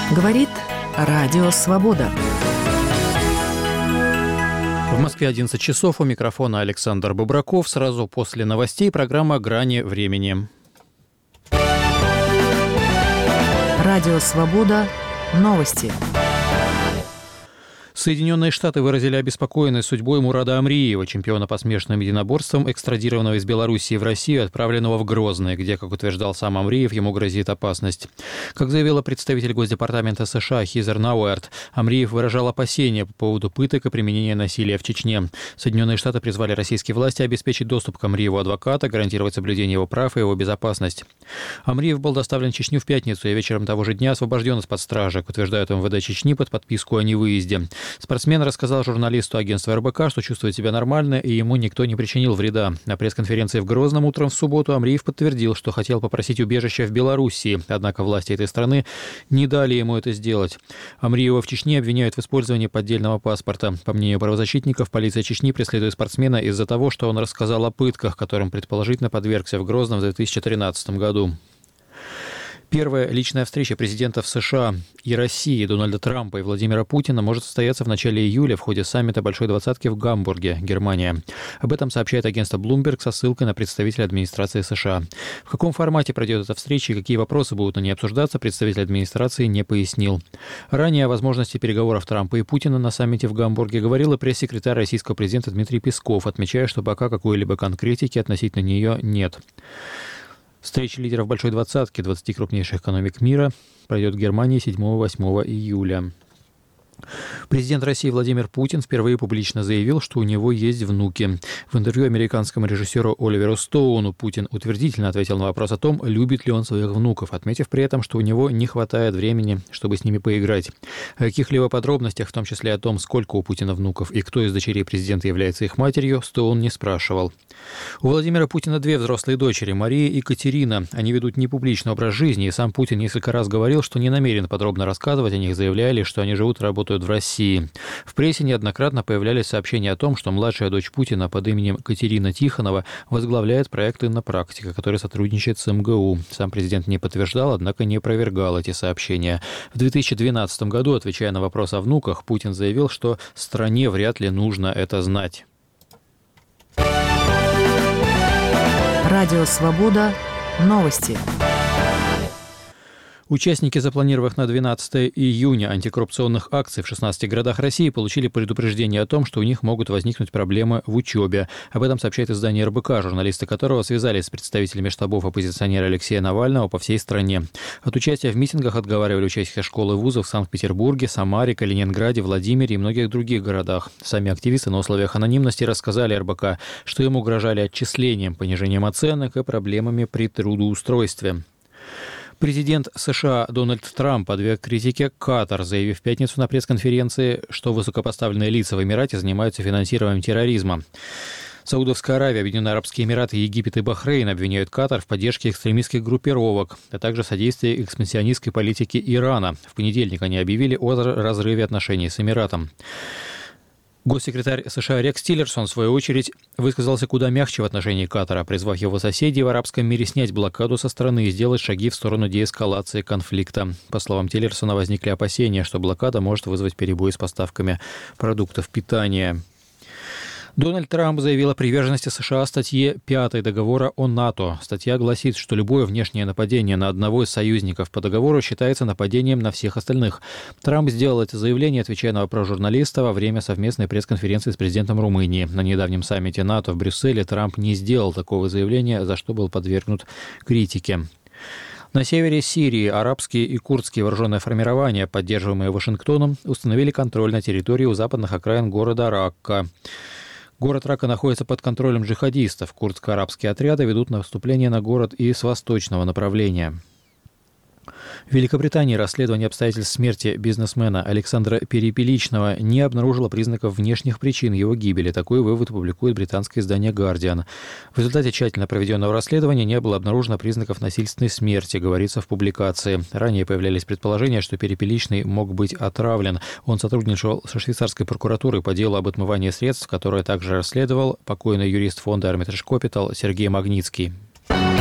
Говорит Радио Свобода. В Москве 11 часов. У микрофона Александр Бубраков. Сразу после новостей программа «Грани времени». Радио Свобода. Новости. Соединенные Штаты выразили обеспокоенность судьбой Мурада Амриева, чемпиона по смешанным единоборствам, экстрадированного из Белоруссии в Россию, отправленного в Грозный, где, как утверждал сам Амриев, ему грозит опасность. Как заявила представитель Госдепартамента США Хизер Науэрт, Амриев выражал опасения по поводу пыток и применения насилия в Чечне. Соединенные Штаты призвали российские власти обеспечить доступ к Амриеву адвоката, гарантировать соблюдение его прав и его безопасность. Амриев был доставлен в Чечню в пятницу и вечером того же дня освобожден из-под стражи, утверждают МВД Чечни под подписку о невыезде. Спортсмен рассказал журналисту агентства РБК, что чувствует себя нормально и ему никто не причинил вреда. На пресс-конференции в Грозном утром в субботу Амриев подтвердил, что хотел попросить убежище в Белоруссии, однако власти этой страны не дали ему это сделать. Амриева в Чечне обвиняют в использовании поддельного паспорта. По мнению правозащитников, полиция Чечни преследует спортсмена из-за того, что он рассказал о пытках, которым предположительно подвергся в Грозном в 2013 году. Первая личная встреча президентов США и России Дональда Трампа и Владимира Путина может состояться в начале июля в ходе саммита Большой Двадцатки в Гамбурге, Германия. Об этом сообщает агентство Bloomberg со ссылкой на представителя администрации США. В каком формате пройдет эта встреча и какие вопросы будут на ней обсуждаться, представитель администрации не пояснил. Ранее о возможности переговоров Трампа и Путина на саммите в Гамбурге говорил и пресс-секретарь российского президента Дмитрий Песков, отмечая, что пока какой-либо конкретики относительно нее нет. Встреча лидеров Большой Двадцатки, 20 крупнейших экономик мира, пройдет в Германии 7-8 июля. Президент России Владимир Путин впервые публично заявил, что у него есть внуки. В интервью американскому режиссеру Оливеру Стоуну Путин утвердительно ответил на вопрос о том, любит ли он своих внуков, отметив при этом, что у него не хватает времени, чтобы с ними поиграть. О каких-либо подробностях, в том числе о том, сколько у Путина внуков и кто из дочерей президента является их матерью, Стоун не спрашивал. У Владимира Путина две взрослые дочери, Мария и Катерина. Они ведут непубличный образ жизни, и сам Путин несколько раз говорил, что не намерен подробно рассказывать о них, заявляя лишь, что они живут и работают в России. В прессе неоднократно появлялись сообщения о том, что младшая дочь Путина под именем Катерина Тихонова возглавляет проект «Иннопрактика», который сотрудничает с МГУ. Сам президент не подтверждал, однако не опровергал эти сообщения. В 2012 году, отвечая на вопрос о внуках, Путин заявил, что стране вряд ли нужно это знать. Радио Свобода. Новости. Участники запланированных на 12 июня антикоррупционных акций в 16 городах России получили предупреждение о том, что у них могут возникнуть проблемы в учебе. Об этом сообщает издание РБК, журналисты которого связались с представителями штабов оппозиционера Алексея Навального по всей стране. От участия в митингах отговаривали участники школ и вузов в Санкт-Петербурге, Самаре, Калининграде, Владимире и многих других городах. Сами активисты на условиях анонимности рассказали РБК, что им угрожали отчислением, понижением оценок и проблемами при трудоустройстве. Президент США Дональд Трамп подверг критике Катар, заявив в пятницу на пресс-конференции, что высокопоставленные лица в Эмирате занимаются финансированием терроризма. Саудовская Аравия, Объединенные Арабские Эмираты, Египет и Бахрейн обвиняют Катар в поддержке экстремистских группировок, а также содействии экспансионистской политике Ирана. В понедельник они объявили о разрыве отношений с Эмиратом. Госсекретарь США Рекс Тиллерсон, в свою очередь, высказался куда мягче в отношении Катара, призвав его соседей в арабском мире снять блокаду со страны и сделать шаги в сторону деэскалации конфликта. По словам Тиллерсона, возникли опасения, что блокада может вызвать перебои с поставками продуктов питания. Дональд Трамп заявил о приверженности США статье 5 договора о НАТО. Статья гласит, что любое внешнее нападение на одного из союзников по договору считается нападением на всех остальных. Трамп сделал это заявление, отвечая на вопрос журналиста во время совместной пресс-конференции с президентом Румынии. На недавнем саммите НАТО в Брюсселе Трамп не сделал такого заявления, за что был подвергнут критике. На севере Сирии арабские и курдские вооруженные формирования, поддерживаемые Вашингтоном, установили контроль на территории у западных окраин города Ракка. Город Рака находится под контролем джихадистов. Курдско-арабские отряды ведут наступление на город и с восточного направления. В Великобритании расследование обстоятельств смерти бизнесмена Александра Перепеличного не обнаружило признаков внешних причин его гибели. Такой вывод публикует британское издание «Гардиан». В результате тщательно проведенного расследования не было обнаружено признаков насильственной смерти, говорится в публикации. Ранее появлялись предположения, что Перепеличный мог быть отравлен. Он сотрудничал со швейцарской прокуратурой по делу об отмывании средств, которое также расследовал покойный юрист фонда Hermitage Capital Сергей Магнитский.